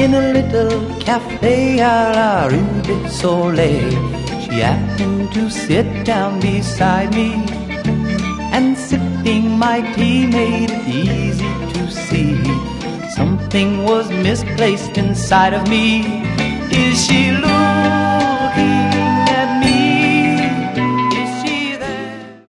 in a little cafe à la Rue du Soleil. She happened to sit down beside me, and sipping my tea made it easy to see something was misplaced inside of me. Is she losing